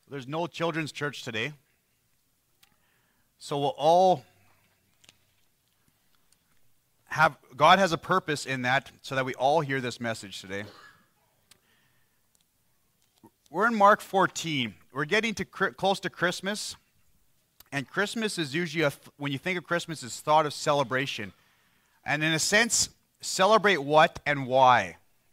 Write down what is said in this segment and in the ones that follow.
There's no children's church today. So we'll all have, God has a purpose in that so that we all hear this message today. We're in Mark 14. We're getting to close to Christmas. And Christmas is usually, when you think of Christmas, it's thought of celebration. And in a sense, celebrate what and why.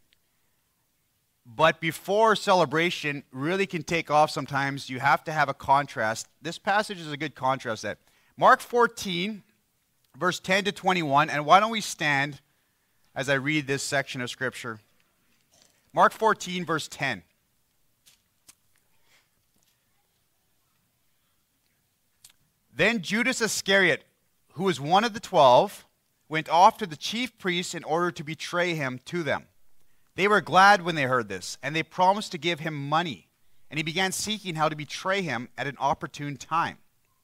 But before celebration really can take off sometimes, you have to have a contrast. This passage is a good contrast. That Mark 14, verse 10 to 21. And why don't we stand as I read this section of Scripture? Mark 14, verse 10. Then Judas Iscariot, who was one of the 12, went off to the chief priests in order to betray him to them. They were glad when they heard this, and they promised to give him money. And he began seeking how to betray him at an opportune time.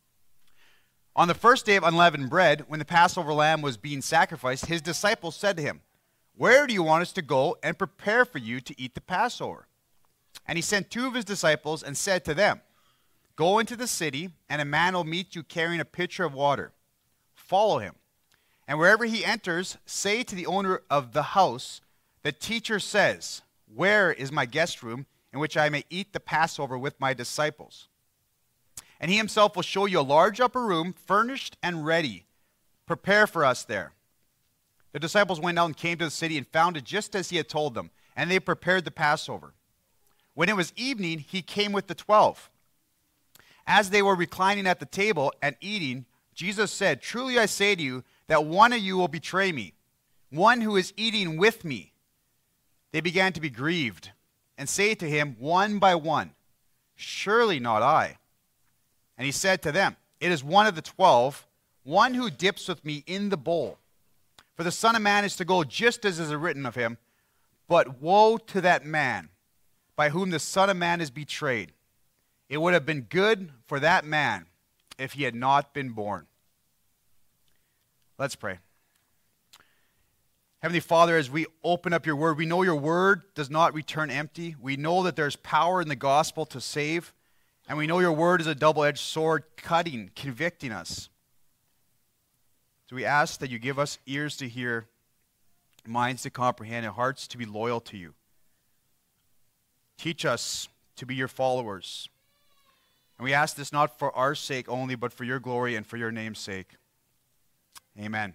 On the first day of unleavened bread, when the Passover lamb was being sacrificed, his disciples said to him, "Where do you want us to go and prepare for you to eat the Passover?" And he sent 2 of his disciples and said to them, "Go into the city, and a man will meet you carrying a pitcher of water. Follow him. And wherever he enters, say to the owner of the house, 'The teacher says, where is my guest room in which I may eat the Passover with my disciples?' And he himself will show you a large upper room, furnished and ready. Prepare for us there." The disciples went out and came to the city and found it just as he had told them, and they prepared the Passover. When it was evening, he came with the 12. As they were reclining at the table and eating, Jesus said, "Truly I say to you that one of you will betray me, one who is eating with me." They began to be grieved and say to him one by one, "Surely not I." And he said to them, "It is one of the 12, one who dips with me in the bowl. For the Son of Man is to go just as is written of him, but woe to that man by whom the Son of Man is betrayed. It would have been good for that man if he had not been born." Let's pray. Heavenly Father, as we open up your word, we know your word does not return empty. We know that there's power in the gospel to save. And we know your word is a double-edged sword, cutting, convicting us. So we ask that you give us ears to hear, minds to comprehend, and hearts to be loyal to you. Teach us to be your followers. And we ask this not for our sake only, but for your glory and for your name's sake. Amen.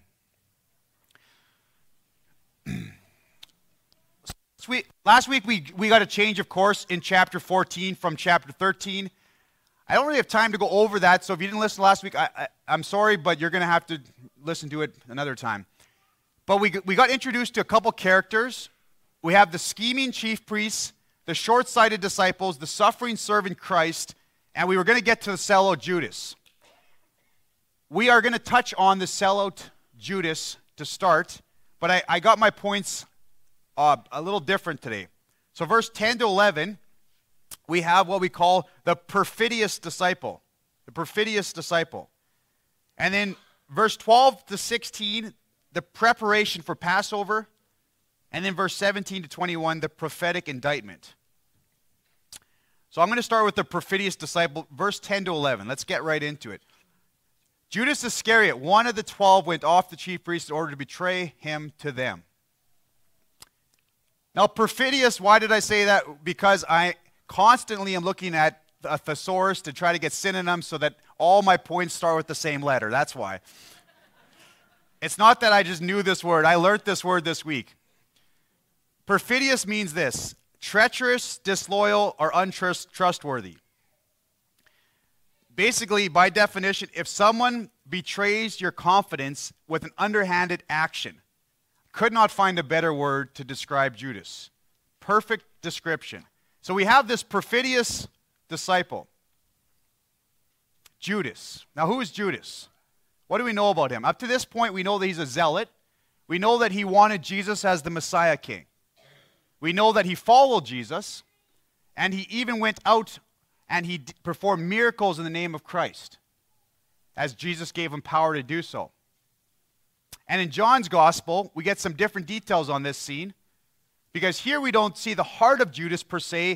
Last week we got a change of course in chapter 14 from chapter 13. I don't really have time to go over that, so if you didn't listen last week, I'm sorry, but you're going to have to listen to it another time. But we got introduced to a couple characters. We have the scheming chief priests, the short-sighted disciples, the suffering servant Christ, and we were going to get to the sellout Judas. We are going to touch on the sellout Judas to start, but I got my points a little different today. So verse 10 to 11, we have what we call the perfidious disciple. The perfidious disciple. And then verse 12 to 16, the preparation for Passover. And then verse 17 to 21, the prophetic indictment. So I'm going to start with the perfidious disciple, verse 10 to 11. Let's get right into it. Judas Iscariot, one of the 12, went off the chief priests in order to betray him to them. Now, perfidious, why did I say that? Because I constantly am looking at a thesaurus to try to get synonyms so that all my points start with the same letter. That's why. It's not that I just knew this word. I learned this word this week. Perfidious means this: treacherous, disloyal, or untrustworthy. Basically, by definition, if someone betrays your confidence with an underhanded action, could not find a better word to describe Judas. Perfect description. So we have this perfidious disciple, Judas. Now, who is Judas? What do we know about him? Up to this point, we know that he's a zealot. We know that he wanted Jesus as the Messiah King. We know that he followed Jesus, and he even went out and he performed miracles in the name of Christ, as Jesus gave him power to do so. And in John's gospel, we get some different details on this scene, because here we don't see the heart of Judas per se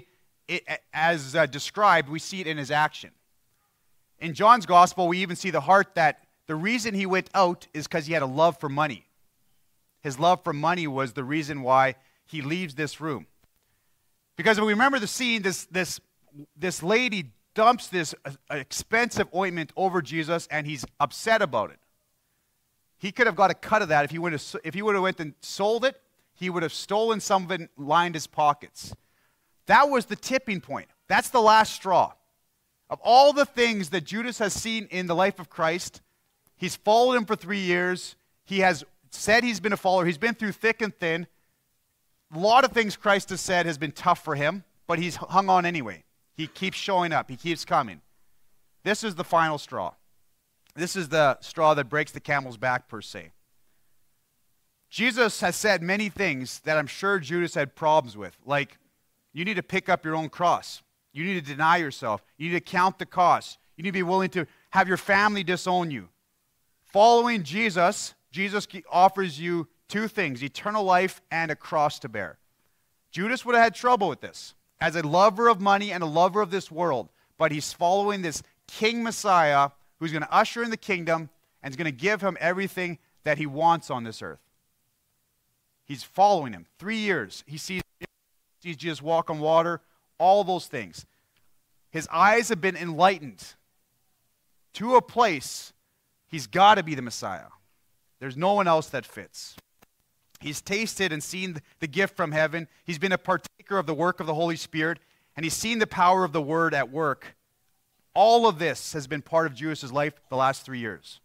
as described, we see it in his action. In John's gospel, we even see the heart that the reason he went out is because he had a love for money. His love for money was the reason why he leaves this room. Because if we remember the scene, this lady dumps this expensive ointment over Jesus, and he's upset about it. He could have got a cut of that if he would have went and sold it. He would have stolen some of it and lined his pockets. That was the tipping point. That's the last straw. Of all the things that Judas has seen in the life of Christ, he's followed him for 3 years. He has said he's been a follower. He's been through thick and thin. A lot of things Christ has said has been tough for him, but he's hung on anyway. He keeps showing up. He keeps coming. This is the final straw. This is the straw that breaks the camel's back, per se. Jesus has said many things that I'm sure Judas had problems with, like, you need to pick up your own cross. You need to deny yourself. You need to count the cost. You need to be willing to have your family disown you. Following Jesus, Jesus offers you two things, eternal life and a cross to bear. Judas would have had trouble with this as a lover of money and a lover of this world, but he's following this King Messiah who's going to usher in the kingdom and is going to give him everything that he wants on this earth. He's following him. 3 years. He sees Jesus walk on water, all those things. His eyes have been enlightened to a place he's got to be the Messiah. There's no one else that fits. He's tasted and seen the gift from heaven. He's been a partaker of the work of the Holy Spirit, and he's seen the power of the Word at work. All of this has been part of Judas' life the last 3 years.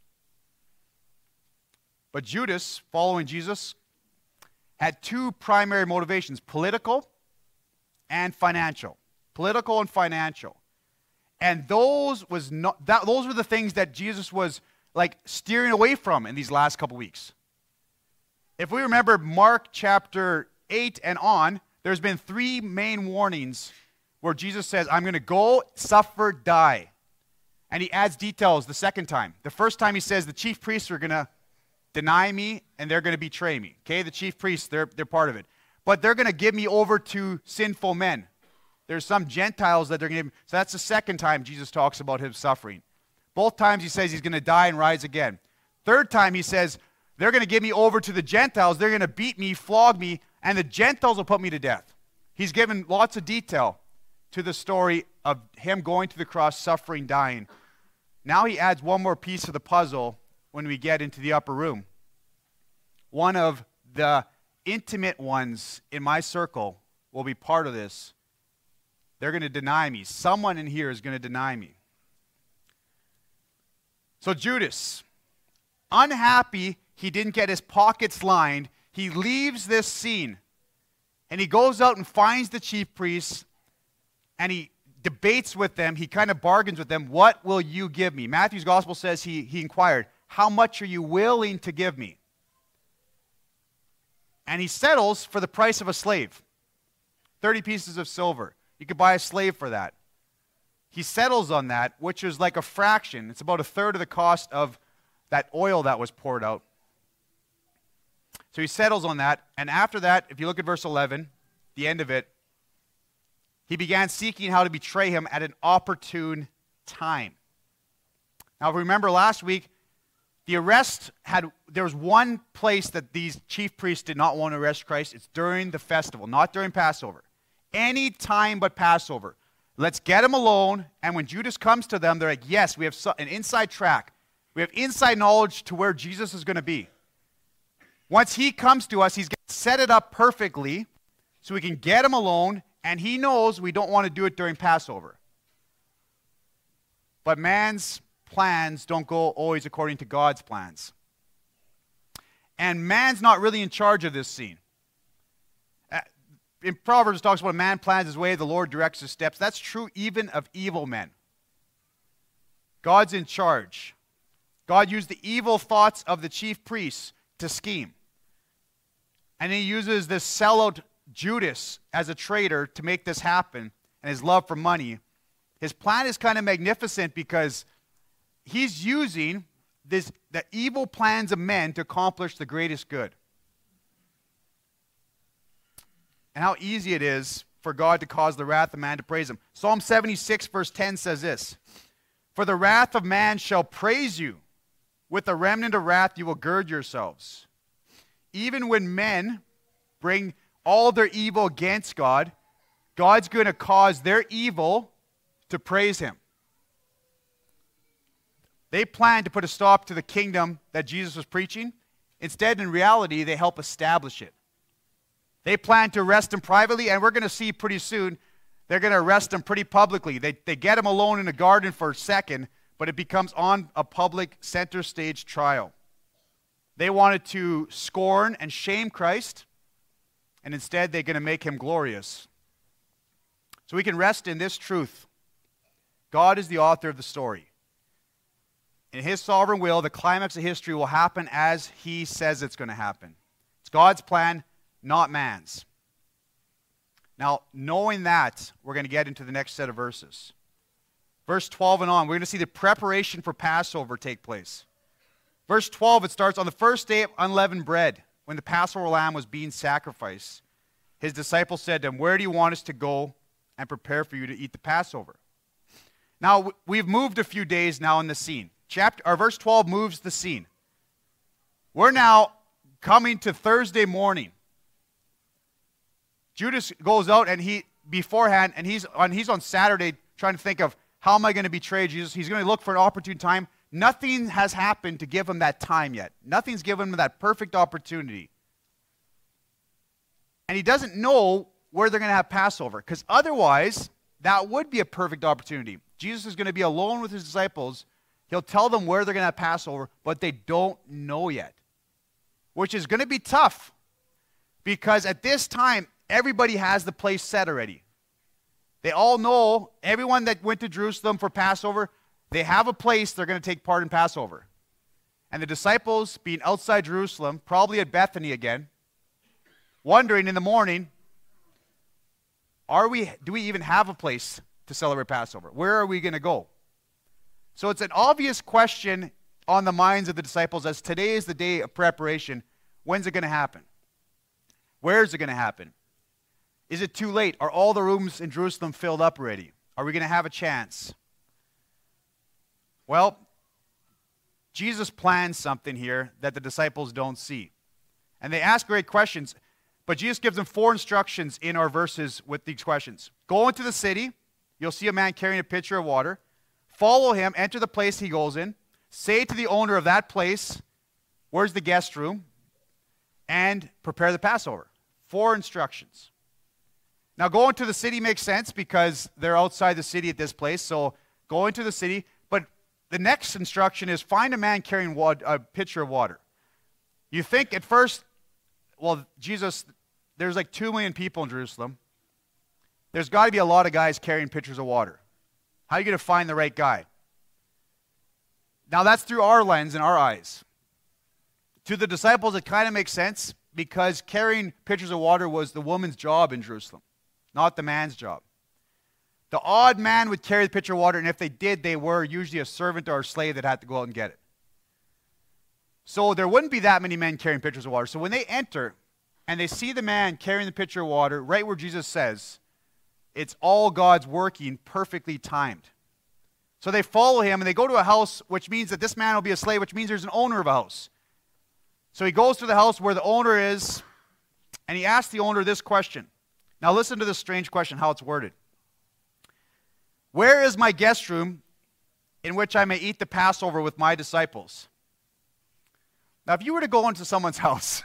But Judas, following Jesus, had two primary motivations, political and financial. Political and financial. And those were the things that Jesus was like steering away from in these last couple weeks. If we remember Mark chapter 8 and on, there's been three main warnings where Jesus says, I'm going to go, suffer, die. And he adds details the second time. The first time he says the chief priests are going to deny me and they're going to betray me. Okay, the chief priests, they're part of it. But they're going to give me over to sinful men. There's some Gentiles that they're going to give. So that's the second time Jesus talks about him suffering. Both times he says he's going to die and rise again. Third time he says, they're going to give me over to the Gentiles. They're going to beat me, flog me, and the Gentiles will put me to death. He's given lots of detail to the story of him going to the cross, suffering, dying. Now he adds one more piece of the puzzle when we get into the upper room. One of the intimate ones in my circle will be part of this. They're going to deny me. Someone in here is going to deny me. So Judas, unhappy he didn't get his pockets lined, he leaves this scene and he goes out and finds the chief priests and he debates with them. He kind of bargains with them. What will you give me? Matthew's gospel says he inquired, how much are you willing to give me? And he settles for the price of a slave. 30 pieces of silver. You could buy a slave for that. He settles on that, which is like a fraction. It's about a third of the cost of that oil that was poured out. So he settles on that. And after that, if you look at verse 11, the end of it, he began seeking how to betray him at an opportune time. Now, if we remember last week, the arrest there was one place that these chief priests did not want to arrest Christ. It's during the festival, not during Passover. Any time but Passover. Let's get him alone. And when Judas comes to them, they're like, yes, we have an inside track. We have inside knowledge to where Jesus is going to be. Once he comes to us, he's going to set it up perfectly so we can get him alone. And he knows we don't want to do it during Passover. But man's plans don't go always according to God's plans. And man's not really in charge of this scene. In Proverbs, it talks about a man plans his way, the Lord directs his steps. That's true even of evil men. God's in charge. God used the evil thoughts of the chief priests to scheme. And he uses this sellout Judas as a traitor to make this happen, and his love for money. His plan is kind of magnificent because he's using the evil plans of men to accomplish the greatest good. And how easy it is for God to cause the wrath of man to praise him. Psalm 76 verse 10 says this, "For the wrath of man shall praise you. With the remnant of wrath you will gird yourselves." Even when men bring all their evil against God, God's going to cause their evil to praise him. They plan to put a stop to the kingdom that Jesus was preaching. Instead, in reality, they help establish it. They plan to arrest him privately, and we're going to see pretty soon they're going to arrest him pretty publicly. They get him alone in a garden for a second, but it becomes on a public center stage trial. They wanted to scorn and shame Christ, and instead they're going to make him glorious. So we can rest in this truth. God is the author of the story. In his sovereign will, the climax of history will happen as he says it's going to happen. It's God's plan, not man's. Now, knowing that, we're going to get into the next set of verses. Verse 12 and on, we're going to see the preparation for Passover take place. Verse 12, it starts, "On the first day of unleavened bread, when the Passover lamb was being sacrificed, his disciples said to him, 'Where do you want us to go and prepare for you to eat the Passover?'" Now, we've moved a few days now in the scene. Verse 12 moves the scene. We're now coming to Thursday morning. Judas goes out and he's on Saturday trying to think of, how am I going to betray Jesus? He's going to look for an opportune time. Nothing has happened to give him that time yet. Nothing's given him that perfect opportunity. And he doesn't know where they're going to have Passover, because otherwise, that would be a perfect opportunity. Jesus is going to be alone with his disciples. He'll tell them where they're going to have Passover, but they don't know yet, which is going to be tough, because at this time, everybody has the place set already. They all know, everyone that went to Jerusalem for Passover, they have a place they're going to take part in Passover. And the disciples, being outside Jerusalem, probably at Bethany again, wondering in the morning, do we even have a place to celebrate Passover? Where are we going to go? So it's an obvious question on the minds of the disciples, as today is the day of preparation. When's it going to happen? Where is it going to happen? Is it too late? Are all the rooms in Jerusalem filled up already? Are we going to have a chance? Well, Jesus plans something here that the disciples don't see. And they ask great questions, but Jesus gives them 4 instructions in our verses with these questions. Go into the city. You'll see a man carrying a pitcher of water. Follow him, enter the place he goes in. Say to the owner of that place, "Where's the guest room?" And prepare the Passover. 4 instructions. Now, going to the city makes sense because they're outside the city at this place. So, go into the city. But the next instruction is find a man carrying a pitcher of water. You think at first, well, Jesus, there's like 2 million people in Jerusalem. There's got to be a lot of guys carrying pitchers of water. How are you going to find the right guy? Now, that's through our lens and our eyes. To the disciples, it kind of makes sense because carrying pitchers of water was the woman's job in Jerusalem, not the man's job. The odd man would carry the pitcher of water, and if they did, they were usually a servant or a slave that had to go out and get it. So there wouldn't be that many men carrying pitchers of water. So when they enter and they see the man carrying the pitcher of water right where Jesus says, it's all God's working perfectly timed. So they follow him and they go to a house, which means that this man will be a slave, which means there's an owner of a house. So he goes to the house where the owner is, and he asks the owner this question. Now listen to this strange question, how it's worded. "Where is my guest room in which I may eat the Passover with my disciples?" Now if you were to go into someone's house,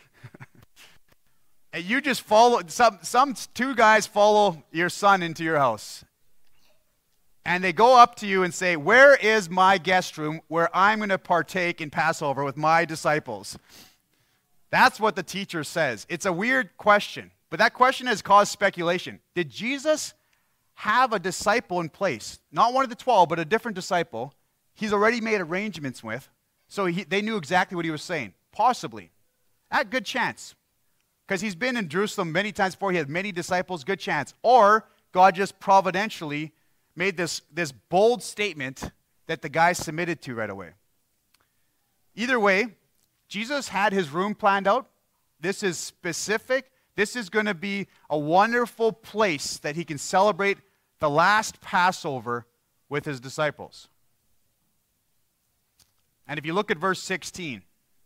and you just follow, some 2 guys follow your son into your house, and they go up to you and say, "Where is my guest room where I'm going to partake in Passover with my disciples?" That's what the teacher says. It's a weird question, but that question has caused speculation. Did Jesus have a disciple in place? Not one of the 12, but a different disciple he's already made arrangements with, so they knew exactly what he was saying. Possibly. At good chance. Because he's been in Jerusalem many times before. He had many disciples. Good chance. Or God just providentially made this bold statement that the guy submitted to right away. Either way, Jesus had his room planned out. This is specific This is going to be a wonderful place that he can celebrate the last Passover with his disciples. And if you look at verse 16,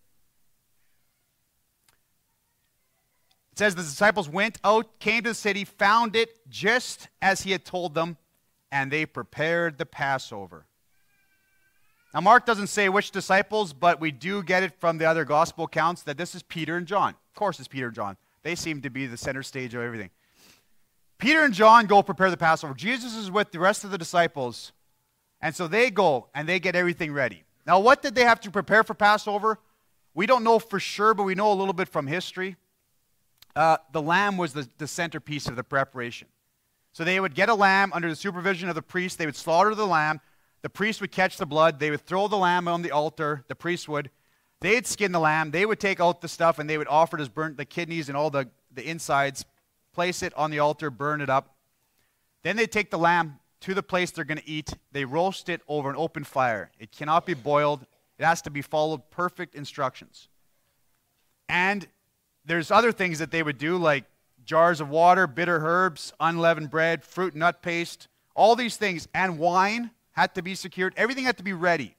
it says the disciples went out, came to the city, found it just as he had told them, and they prepared the Passover. Now, Mark doesn't say which disciples, but we do get it from the other gospel accounts that this is Peter and John. Of course, it's Peter and John. They seem to be the center stage of everything. Peter and John go prepare the Passover. Jesus is with the rest of the disciples, and so they go and they get everything ready. Now, what did they have to prepare for Passover? We don't know for sure, but we know a little bit from history. The lamb was the centerpiece of the preparation. So they would get a lamb under the supervision of the priest. They would slaughter the lamb. The priest would catch the blood. They would throw the lamb on the altar. The priest would. They'd skin the lamb. They would take out the stuff, and they would offer it as burnt, the kidneys and all the insides, place it on the altar, burn it up. Then they'd take the lamb to the place they're going to eat. They roast it over an open fire. It cannot be boiled. It has to be followed perfect instructions. And there's other things that they would do, like jars of water, bitter herbs, unleavened bread, fruit and nut paste, all these things, and wine had to be secured. Everything had to be ready.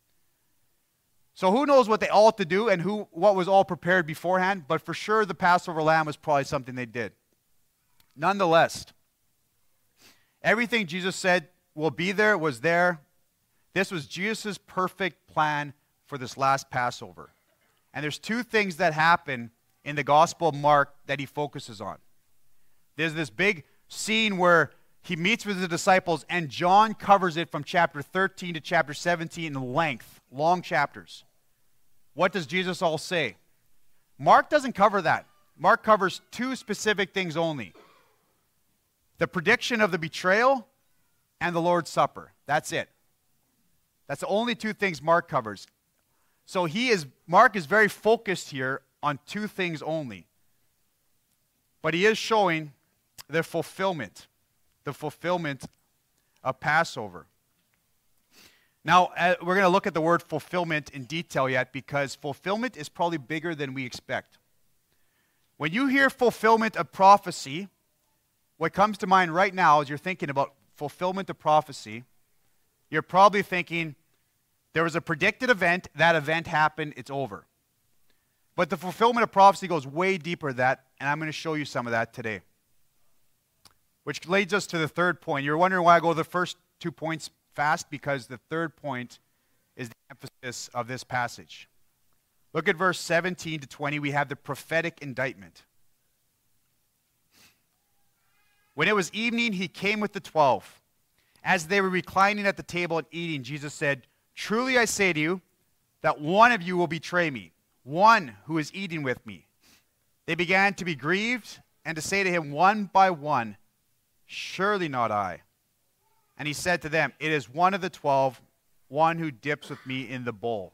So who knows what they all had to do and what was all prepared beforehand, but for sure the Passover lamb was probably something they did. Nonetheless, everything Jesus said will be there was there. This was Jesus' perfect plan for this last Passover. And there's two things that happen in the Gospel of Mark that he focuses on. There's this big scene where he meets with the disciples, and John covers it from chapter 13 to chapter 17 in length, long chapters. What does Jesus all say? Mark doesn't cover that. Mark covers two specific things only: the prediction of the betrayal and the Lord's Supper. That's it. That's the only two things Mark covers. So Mark is very focused here on two things only. But he is showing the fulfillment of Passover. Now, we're going to look at the word fulfillment in detail yet, because fulfillment is probably bigger than we expect. When you hear fulfillment of prophecy, what comes to mind right now as you're thinking about fulfillment of prophecy, you're probably thinking, there was a predicted event, that event happened, it's over. But the fulfillment of prophecy goes way deeper than that, and I'm going to show you some of that today. Which leads us to the third point. You're wondering why I go the first 2 points fast, because the third point is the emphasis of this passage. Look at verse 17 to 20. We have the prophetic indictment. When it was evening, he came with the 12. As they were reclining at the table and eating, Jesus said, "Truly I say to you, that one of you will betray me, one who is eating with me." They began to be grieved and to say to him one by one, "Surely not I." And he said to them, "It is one of the 12, one who dips with me in the bowl."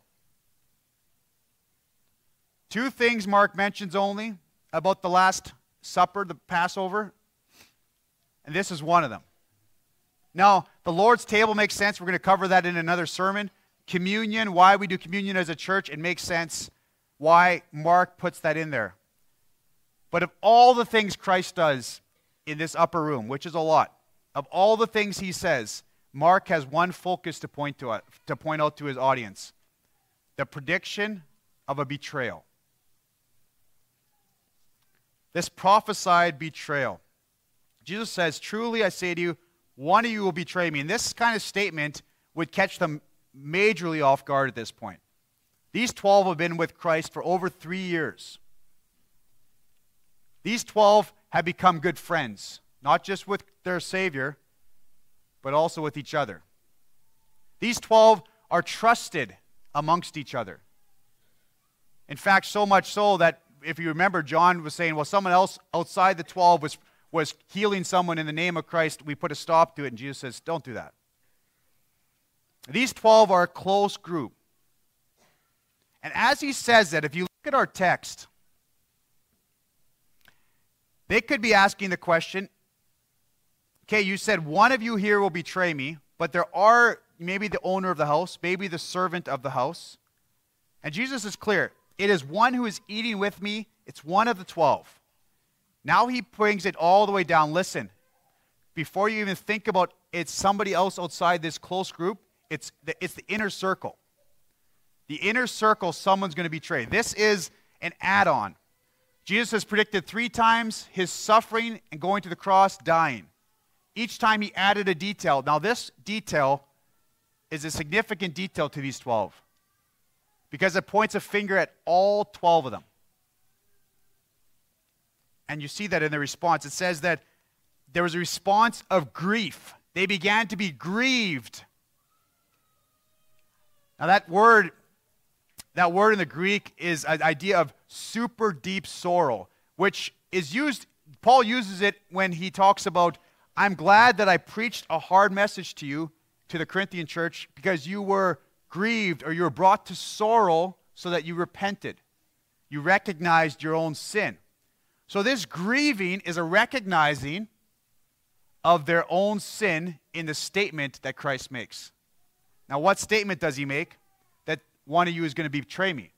Two things Mark mentions only about the Last Supper, the Passover, and this is one of them. Now, the Lord's table makes sense. We're going to cover that in another sermon. Communion, why we do communion as a church, it makes sense why Mark puts that in there. But of all the things Christ does in this upper room, which is a lot, of all the things he says, Mark has one focus to point out to his audience: the prediction of a betrayal. This prophesied betrayal. Jesus says, "Truly I say to you, one of you will betray me." And this kind of statement would catch them majorly off guard at this point. These 12 have been with Christ for over 3 years. These 12 have become good friends, not just with their Savior, but also with each other. These 12 are trusted amongst each other. In fact, so much so that, if you remember, John was saying, well, someone else outside the 12 was healing someone in the name of Christ. We put a stop to it, and Jesus says, don't do that. These 12 are a close group. And as he says that, if you look at our text, they could be asking the question, okay, you said one of you here will betray me, but there are maybe the owner of the house, maybe the servant of the house. And Jesus is clear. It is one who is eating with me. It's one of the 12. Now he brings it all the way down. Listen, before you even think about it's somebody else outside this close group, it's the inner circle. The inner circle, someone's going to betray. This is an add-on. Jesus has predicted 3 times his suffering and going to the cross, dying. Each time he added a detail. Now this detail is a significant detail to these 12 because it points a finger at all 12 of them. And you see that in the response. It says that there was a response of grief. They began to be grieved. Now that word in the Greek is an idea of super deep sorrow, which is used, Paul uses it when he talks about, I'm glad that I preached a hard message to you, to the Corinthian church, because you were grieved or you were brought to sorrow so that you repented. You recognized your own sin. So this grieving is a recognizing of their own sin in the statement that Christ makes. Now, what statement does he make? That one of you is going to betray me.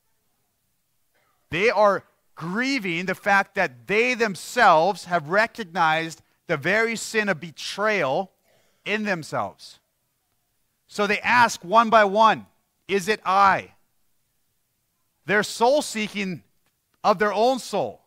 They are grieving the fact that they themselves have recognized the very sin of betrayal in themselves. So they ask one by one, is it I? They're soul-seeking of their own soul.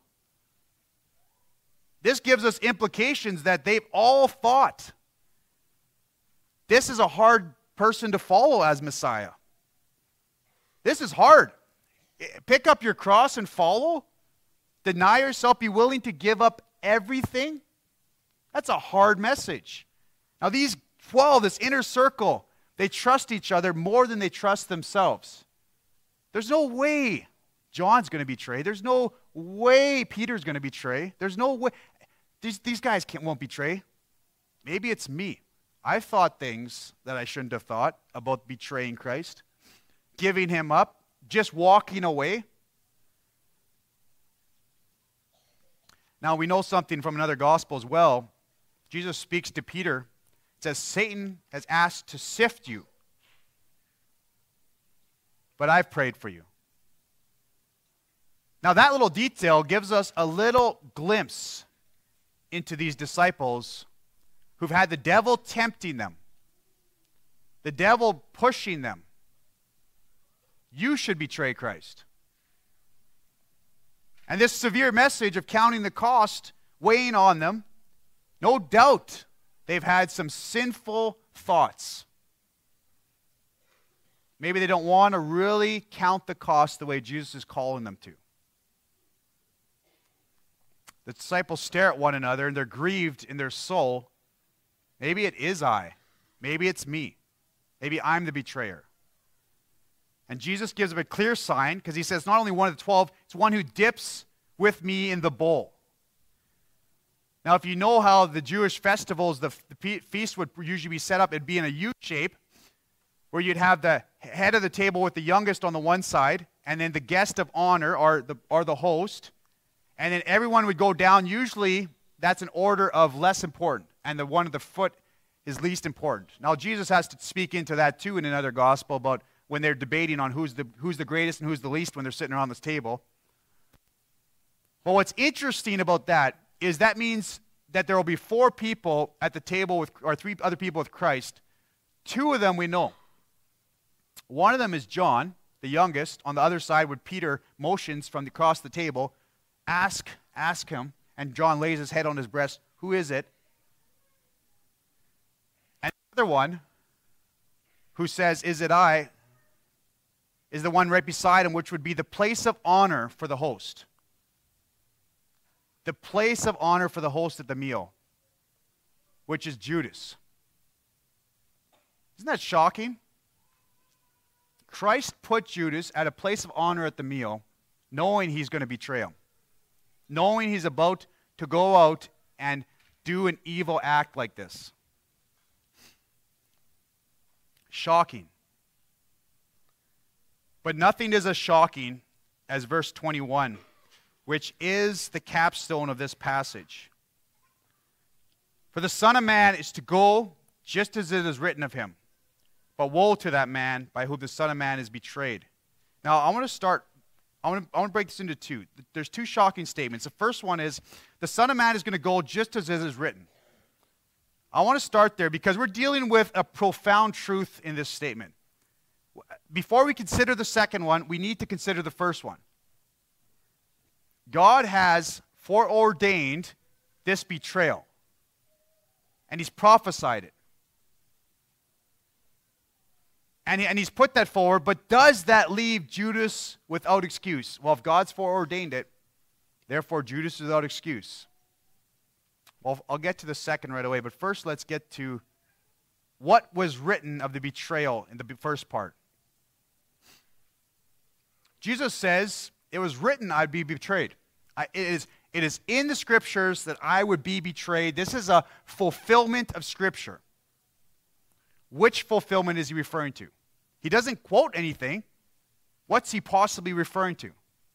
This gives us implications that they've all thought, this is a hard person to follow as Messiah. This is hard. Pick up your cross and follow? Deny yourself, be willing to give up everything? That's a hard message. Now these 12, this inner circle, they trust each other more than they trust themselves. There's no way John's going to betray. There's no way Peter's going to betray. There's no way. These guys won't betray. Maybe it's me. I've thought things that I shouldn't have thought about betraying Christ, giving him up, just walking away. Now we know something from another gospel as well. Jesus speaks to Peter. It says, Satan has asked to sift you, but I've prayed for you. Now that little detail gives us a little glimpse into these disciples who've had the devil tempting them, the devil pushing them. You should betray Christ. And this severe message of counting the cost weighing on them, no doubt they've had some sinful thoughts. Maybe they don't want to really count the cost the way Jesus is calling them to. The disciples stare at one another and they're grieved in their soul. Maybe it is I. Maybe it's me. Maybe I'm the betrayer. And Jesus gives them a clear sign because he says not only one of the 12, it's one who dips with me in the bowl. Now, if you know how the Jewish festivals, the feast would usually be set up, it'd be in a U shape where you'd have the head of the table with the youngest on the one side, and then the guest of honor or the host, and then everyone would go down. Usually, that's an order of less important, and the one at the foot is least important. Now, Jesus has to speak into that too in another gospel about when they're debating on who's the greatest and who's the least when they're sitting around this table. But what's interesting about that is that means that there will be 4 people at the table or 3 other people with Christ. 2 of them we know. One of them is John, the youngest. On the other side, with Peter motions from across the table, ask him, and John lays his head on his breast. Who is it? And the other one, who says, "Is it I?" is the one right beside him, which would be the place of honor for the host. The place of honor for the host at the meal, which is Judas. Isn't that shocking? Christ put Judas at a place of honor at the meal, knowing he's going to betray him, knowing he's about to go out and do an evil act like this. Shocking. But nothing is as shocking as verse 21, which is the capstone of this passage. For the Son of Man is to go just as it is written of him. But woe to that man by whom the Son of Man is betrayed. Now, I want to start I want to break this into two. There's two shocking statements. The first one is, the Son of Man is going to go just as it is written. I want to start there because we're dealing with a profound truth in this statement. Before we consider the second one, we need to consider the first one. God has foreordained this betrayal, and he's prophesied it. And he's put that forward, but does that leave Judas without excuse? Well, if God's foreordained it, therefore Judas is without excuse. Well, I'll get to the second right away, but first let's get to what was written of the betrayal in the first part. Jesus says, it was written I'd be betrayed. It is in the scriptures that I would be betrayed. This is a fulfillment of scripture. Which fulfillment is he referring to? He doesn't quote anything. What's he possibly referring to?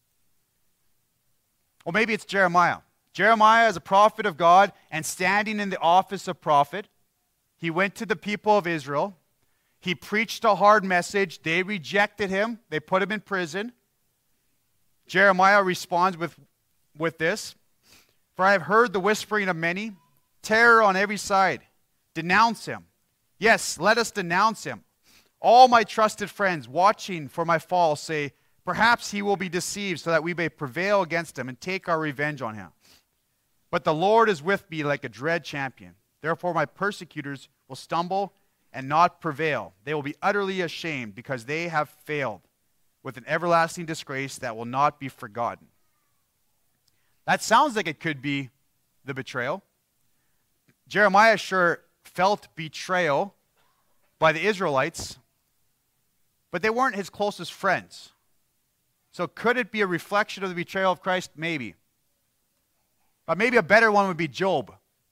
Well, maybe it's Jeremiah. Jeremiah is a prophet of God, and standing in the office of prophet, he went to the people of Israel. He preached a hard message. They rejected him. They put him in prison. Jeremiah responds with this, "For I have heard the whispering of many, terror on every side. Denounce him. Yes, let us denounce him. All my trusted friends watching for my fall say, perhaps he will be deceived so that we may prevail against him and take our revenge on him. But the Lord is with me like a dread champion. Therefore my persecutors will stumble and not prevail. They will be utterly ashamed because they have failed with an everlasting disgrace that will not be forgotten." That sounds like it could be the betrayal. Jeremiah sure felt betrayal by the Israelites, but they weren't his closest friends. So could it be a reflection of the betrayal of Christ? Maybe. But maybe a better one would be Job.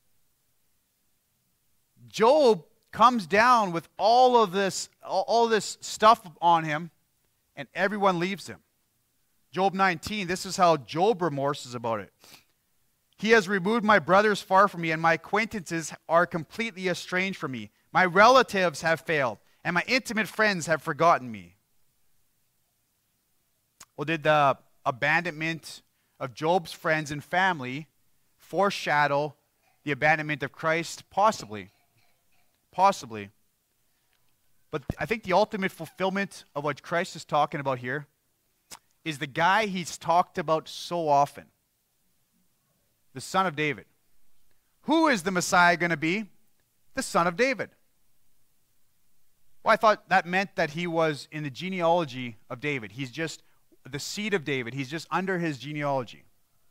Job comes down with all this stuff on him, and everyone leaves him. Job 19, this is how Job remorses about it. "He has removed my brothers far from me, and my acquaintances are completely estranged from me. My relatives have failed, and my intimate friends have forgotten me." Well, did the abandonment of Job's friends and family foreshadow the abandonment of Christ? Possibly. Possibly. But I think the ultimate fulfillment of what Christ is talking about here is the guy he's talked about so often, the Son of David. Who is the Messiah going to be? The Son of David. Well, I thought that meant that he was in the genealogy of David. He's just the seed of David. He's just under his genealogy.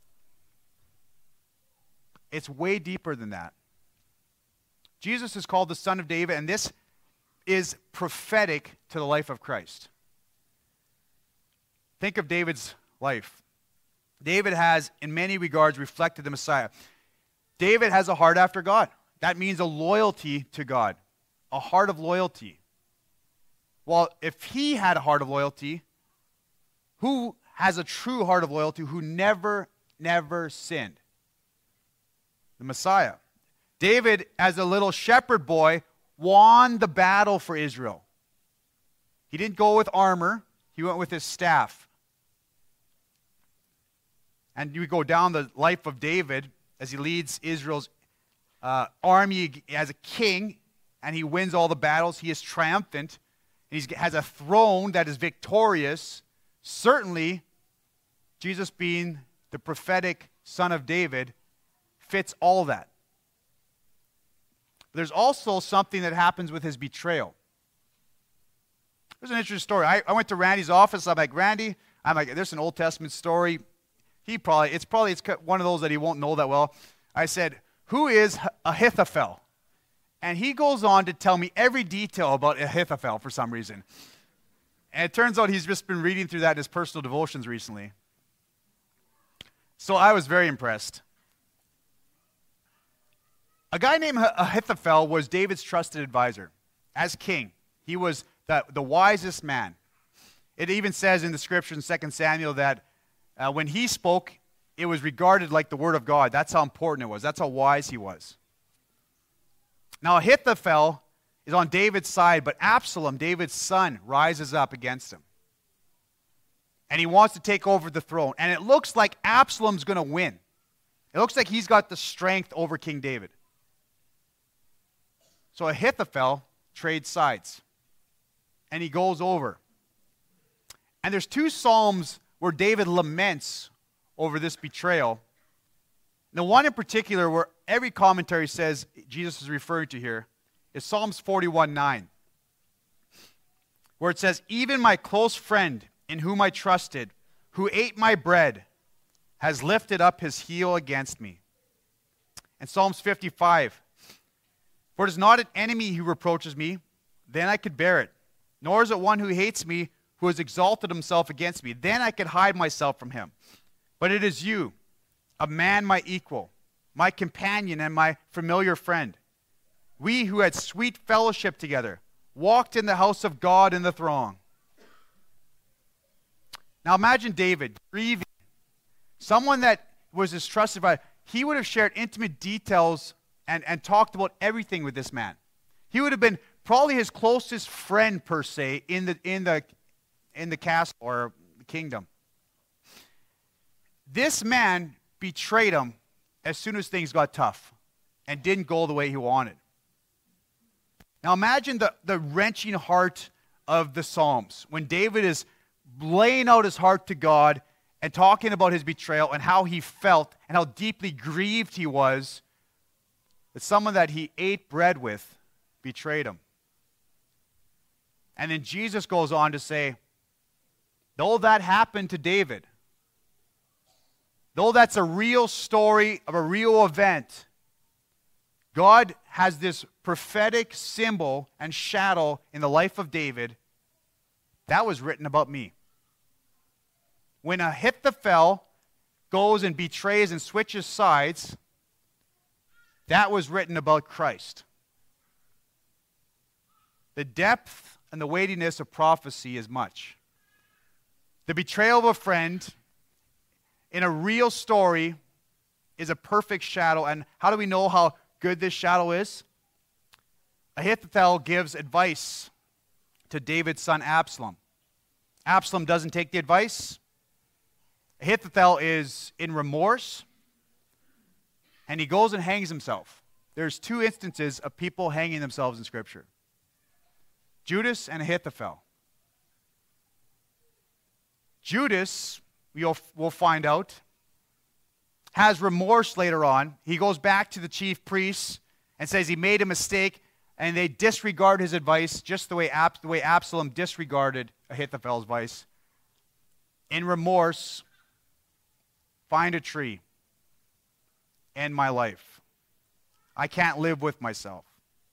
It's way deeper than that. Jesus is called the Son of David, and this is prophetic to the life of Christ. Think of David's life. David has, in many regards, reflected the Messiah. David has a heart after God. That means a loyalty to God, a heart of loyalty. Well, if he had a heart of loyalty, who has a true heart of loyalty, who never sinned? The Messiah. David, as a little shepherd boy, won the battle for Israel. He didn't go with armor. He went with his staff. And you go down the life of David as he leads Israel's army as a king, and he wins all the battles. He is triumphant. And he has a throne that is victorious. Certainly, Jesus being the prophetic Son of David fits all that. There's also something that happens with his betrayal. There's an interesting story. I went to Randy's office. I'm like, "Randy," "there's an Old Testament story. It's one of those that he won't know that well." I said, "Who is Ahithophel?" And he goes on to tell me every detail about Ahithophel for some reason. And it turns out he's just been reading through that in his personal devotions recently. So I was very impressed. A guy named Ahithophel was David's trusted advisor. As king, he was the wisest man. It even says in the scripture in 2 Samuel that when he spoke, it was regarded like the word of God. That's how important it was. That's how wise he was. Now Ahithophel is on David's side, but Absalom, David's son, rises up against him. and he wants to take over the throne. And it looks like Absalom's going to win. It looks like he's got the strength over King David. So Ahithophel trades sides, and he goes over. And there's 2 psalms where David laments over this betrayal. The one in particular where every commentary says Jesus is referring to here is Psalms 41:9, where it says, "Even my close friend in whom I trusted, who ate my bread, has lifted up his heel against me." And Psalms 55, "For it is not an enemy who reproaches me, then I could bear it. Nor is it one who hates me, who has exalted himself against me. Then I could hide myself from him. But it is you, a man my equal, my companion and my familiar friend. We who had sweet fellowship together, walked in the house of God in the throng." Now imagine David grieving. Someone that was his trusted by, he would have shared intimate details and talked about everything with this man. He would have been probably his closest friend per se in the castle or the kingdom. This man betrayed him as soon as things got tough and didn't go the way he wanted. Now imagine the wrenching heart of the Psalms when David is laying out his heart to God and talking about his betrayal and how he felt and how deeply grieved he was that someone that he ate bread with betrayed him. And then Jesus goes on to say, though that happened to David, though that's a real story of a real event, God has this prophetic symbol and shadow in the life of David that was written about me. When Ahithophel goes and betrays and switches sides, that was written about Christ. The depth and the weightiness of prophecy is much. The betrayal of a friend in a real story is a perfect shadow. And how do we know how good this shadow is? Ahithophel gives advice to David's son Absalom. Absalom doesn't take the advice. Ahithophel is in remorse, and he goes and hangs himself. There's 2 instances of people hanging themselves in Scripture. Judas and Ahithophel. Judas, we'll find out, has remorse later on. He goes back to the chief priests and says he made a mistake, and they disregard his advice just the way Absalom disregarded Ahithophel's advice. In remorse, find a tree, end my life. I can't live with myself.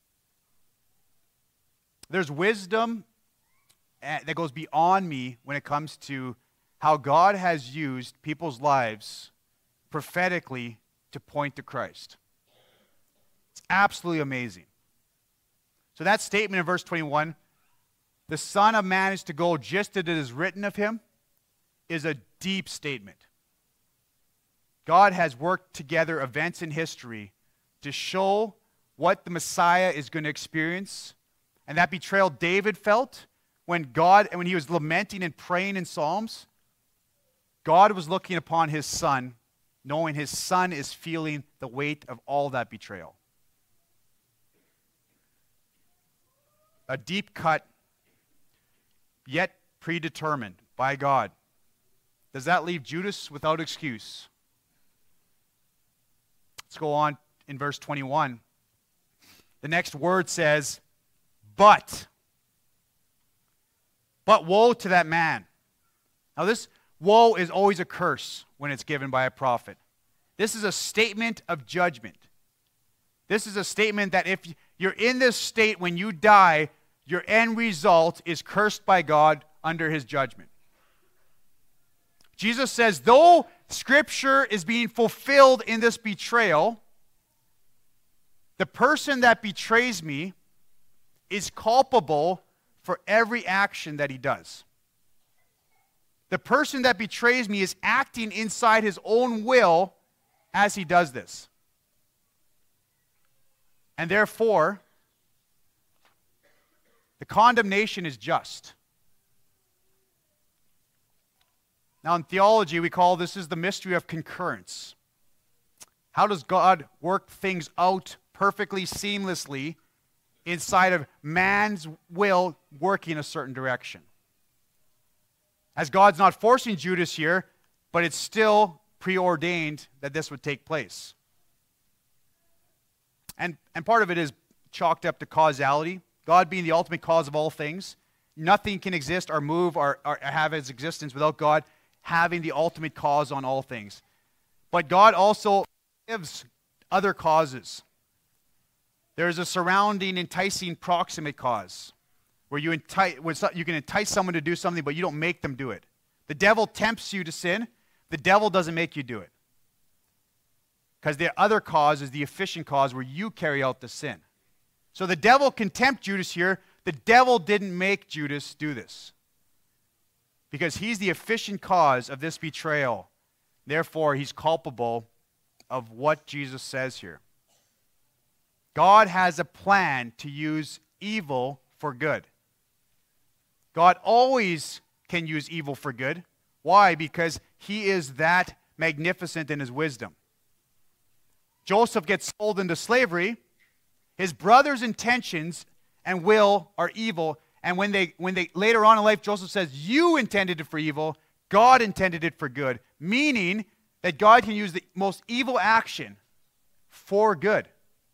There's wisdom that goes beyond me when it comes to how God has used people's lives prophetically to point to Christ. It's absolutely amazing. So that statement in verse 21, the Son of Man is to go just as it is written of him, is a deep statement. God has worked together events in history to show what the Messiah is going to experience. And that betrayal David felt when he was lamenting and praying in Psalms, God was looking upon his son, knowing his son is feeling the weight of all that betrayal. A deep cut, yet predetermined by God. Does that leave Judas without excuse? Let's go on in verse 21. The next word says, but woe to that man. Now this woe is always a curse when it's given by a prophet. This is a statement of judgment. This is a statement that if you're in this state when you die, your end result is cursed by God under his judgment. Jesus says, though Scripture is being fulfilled in this betrayal, the person that betrays me is culpable for every action that he does. The person that betrays me is acting inside his own will as he does this. And therefore, the condemnation is just. Now, in theology, we call this is the mystery of concurrence. How does God work things out perfectly, seamlessly, inside of man's will working a certain direction? As God's not forcing Judas here, but it's still preordained that this would take place. And part of it is chalked up to causality. God being the ultimate cause of all things. Nothing can exist or move or have its existence without God having the ultimate cause on all things. But God also gives other causes. There's a surrounding, enticing, proximate cause where you can entice someone to do something, but you don't make them do it. The devil tempts you to sin. The devil doesn't make you do it. Because the other cause is the efficient cause where you carry out the sin. So the devil can tempt Judas here. The devil didn't make Judas do this. Because he's the efficient cause of this betrayal. Therefore, he's culpable of what Jesus says here. God has a plan to use evil for good. God always can use evil for good. Why? Because he is that magnificent in his wisdom. Joseph gets sold into slavery. His brother's intentions and will are evil. And when they later on in life, Joseph says, you intended it for evil, God intended it for good. Meaning that God can use the most evil action for good.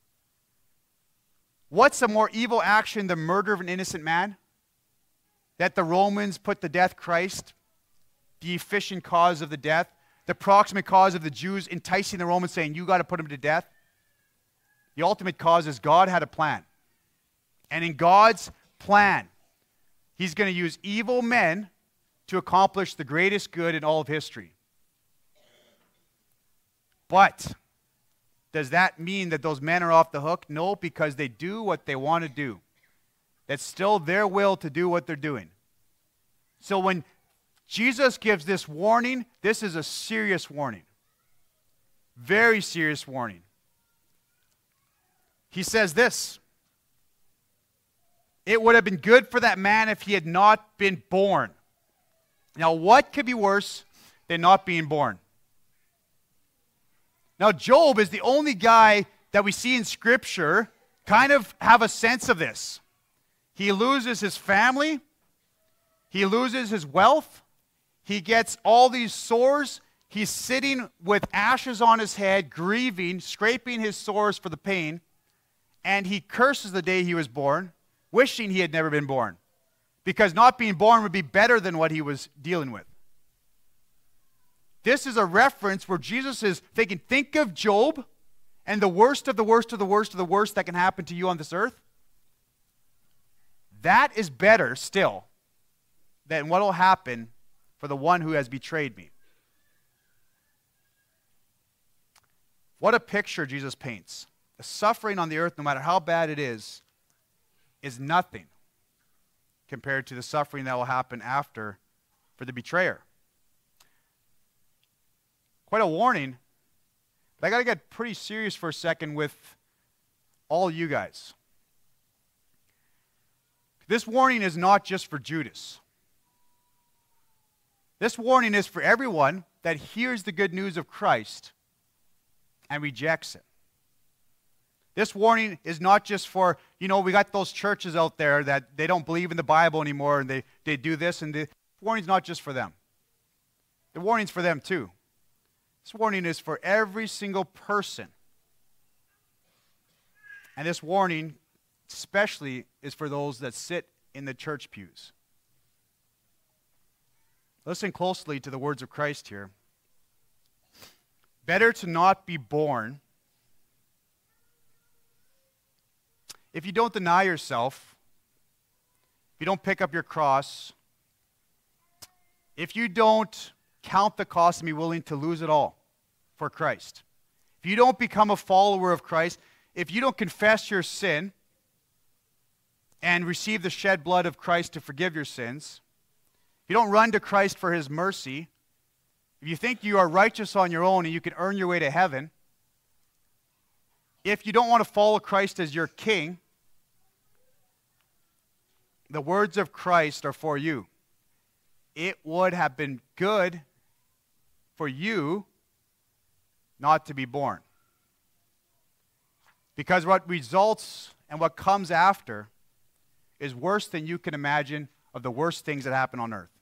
What's a more evil action than murder of an innocent man? That the Romans put to death Christ, the efficient cause of the death, the proximate cause of the Jews enticing the Romans saying, you got to put him to death. The ultimate cause is God had a plan. And in God's plan, he's going to use evil men to accomplish the greatest good in all of history. But does that mean that those men are off the hook? No, because they do what they want to do. That's still their will to do what they're doing. So when Jesus gives this warning, this is a serious warning. Very serious warning. He says this: it would have been good for that man if he had not been born. Now, what could be worse than not being born? Now, Job is the only guy that we see in Scripture kind of have a sense of this. He loses his family. He loses his wealth. He gets all these sores. He's sitting with ashes on his head, grieving, scraping his sores for the pain. And he curses the day he was born, wishing he had never been born. Because not being born would be better than what he was dealing with. This is a reference where Jesus is thinking, think of Job and the worst of the worst of the worst of the worst that can happen to you on this earth. That is better still than what will happen for the one who has betrayed me. What a picture Jesus paints. The suffering on the earth, no matter how bad it is nothing compared to the suffering that will happen after for the betrayer. Quite a warning, but I got to get pretty serious for a second with all you guys. This warning is not just for Judas. This warning is for everyone that hears the good news of Christ and rejects it. This warning is not just for, we got those churches out there that they don't believe in the Bible anymore and they do this, and the warning's not just for them. The warning's for them too. This warning is for every single person. And this warning especially is for those that sit in the church pews. Listen closely to the words of Christ here. Better to not be born. If you don't deny yourself, if you don't pick up your cross, if you don't count the cost and be willing to lose it all for Christ, if you don't become a follower of Christ, if you don't confess your sin and receive the shed blood of Christ to forgive your sins, if you don't run to Christ for his mercy, if you think you are righteous on your own and you can earn your way to heaven, if you don't want to follow Christ as your king, the words of Christ are for you. It would have been good for you not to be born. Because what results and what comes after is worse than you can imagine of the worst things that happen on earth.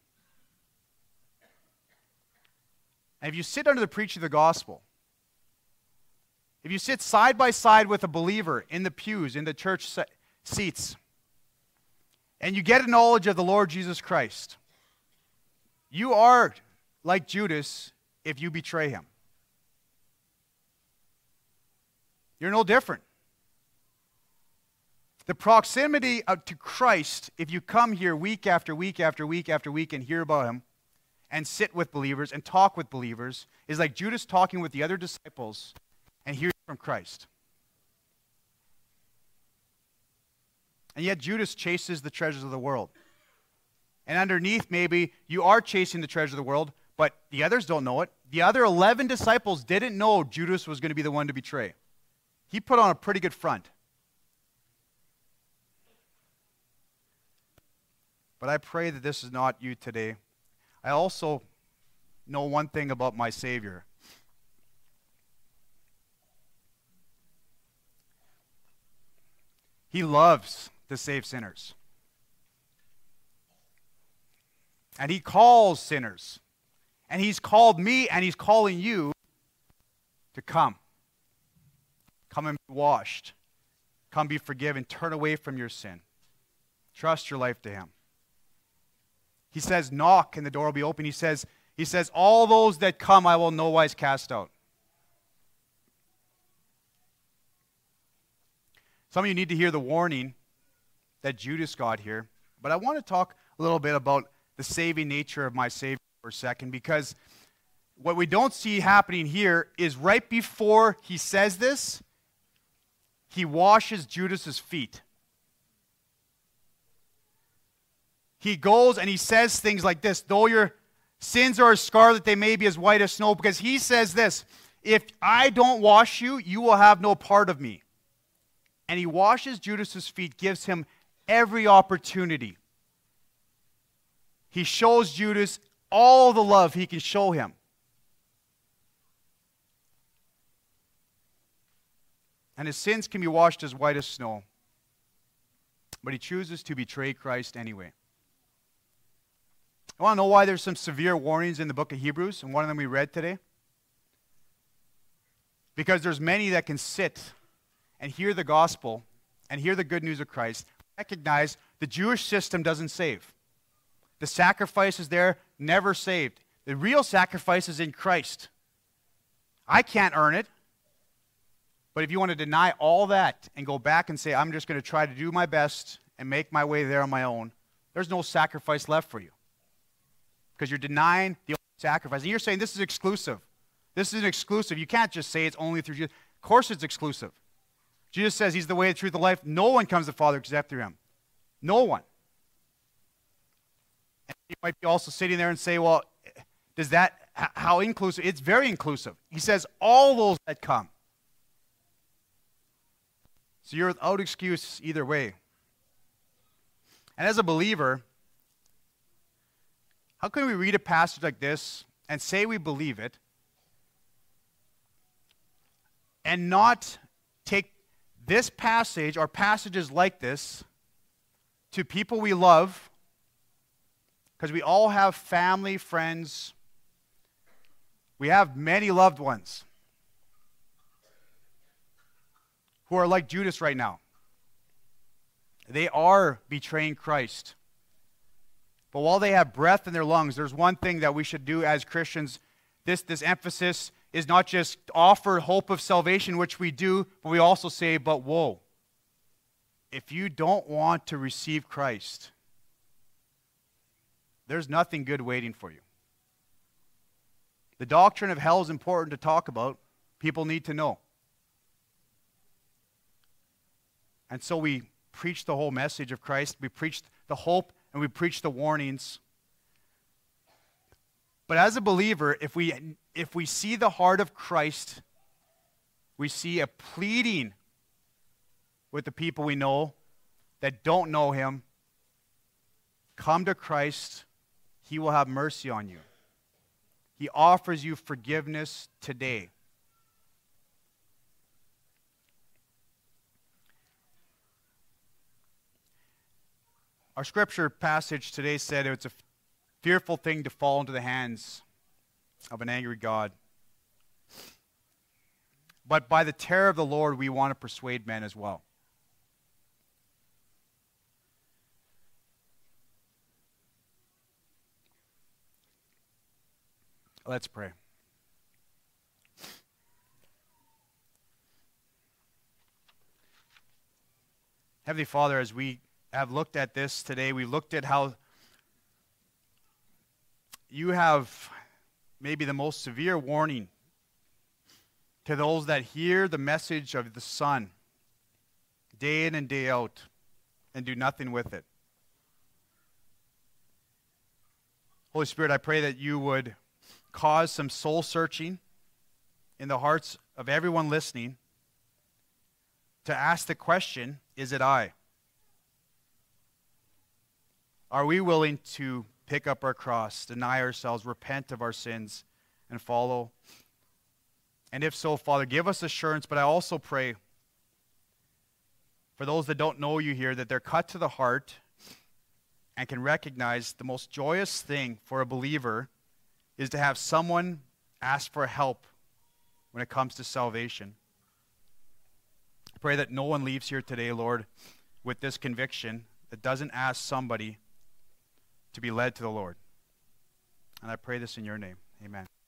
And if you sit under the preaching of the gospel, if you sit side by side with a believer in the pews, in the church seats, and you get a knowledge of the Lord Jesus Christ, you are like Judas if you betray him. You're no different. The proximity to Christ, if you come here week after week after week after week and hear about him and sit with believers and talk with believers, is like Judas talking with the other disciples and hearing from Christ. And yet Judas chases the treasures of the world. And underneath, maybe you are chasing the treasure of the world, but the others don't know it. The other 11 disciples didn't know Judas was going to be the one to betray. He put on a pretty good front. But I pray that this is not you today. I also know one thing about my Savior. He loves to save sinners. And he calls sinners. And he's called me and he's calling you to come. Come and be washed. Come be forgiven. Turn away from your sin. Trust your life to him. He says, knock and the door will be open. He says, all those that come I will no wise cast out. Some of you need to hear the warning that Judas got here. But I want to talk a little bit about the saving nature of my Savior for a second, because what we don't see happening here is right before he says this, he washes Judas's feet. He goes and he says things like this, though your sins are as scarlet, they may be as white as snow, because he says this, if I don't wash you, you will have no part of me. And he washes Judas's feet, gives him every opportunity. He shows Judas all the love he can show him. And his sins can be washed as white as snow. But he chooses to betray Christ anyway. I want to know why there's some severe warnings in the book of Hebrews, and one of them we read today? Because there's many that can sit and hear the gospel and hear the good news of Christ, recognize the Jewish system doesn't save. The sacrifices there never saved. The real sacrifice is in Christ. I can't earn it. But if you want to deny all that and go back and say, I'm just going to try to do my best and make my way there on my own, there's no sacrifice left for you. Because you're denying the only sacrifice. And you're saying this is exclusive. This is exclusive. You can't just say it's only through Jesus. Of course it's exclusive. Jesus says he's the way, the truth, the life. No one comes to the Father except through him. No one. And you might be also sitting there and say, well, does that, how inclusive? It's very inclusive. He says all those that come. So you're without excuse either way. And as a believer, how can we read a passage like this and say we believe it and not take this passage or passages like this to people we love, because we all have family, friends, we have many loved ones who are like Judas right now. They are betraying Christ. But while they have breath in their lungs, there's one thing that we should do as Christians. This emphasis is not just offer hope of salvation, which we do, but we also say, but whoa, if you don't want to receive Christ, there's nothing good waiting for you. The doctrine of hell is important to talk about. People need to know. And so we preach the whole message of Christ. We preach the hope and we preach the warnings. But as a believer, if we see the heart of Christ, we see a pleading with the people we know that don't know him. Come to Christ. He will have mercy on you. He offers you forgiveness today. Our scripture passage today said it's a fearful thing to fall into the hands of an angry God. But by the terror of the Lord, we want to persuade men as well. Let's pray. Heavenly Father, as we have looked at this today, we looked at how you have maybe the most severe warning to those that hear the message of the Son day in and day out and do nothing with it. Holy Spirit, I pray that you would cause some soul searching in the hearts of everyone listening to ask the question, is it I? Are we willing to pick up our cross, deny ourselves, repent of our sins, and follow? And if so, Father, give us assurance, but I also pray for those that don't know you here, that they're cut to the heart and can recognize the most joyous thing for a believer is to have someone ask for help when it comes to salvation. I pray that no one leaves here today, Lord, with this conviction that doesn't ask somebody to be led to the Lord. And I pray this in your name. Amen.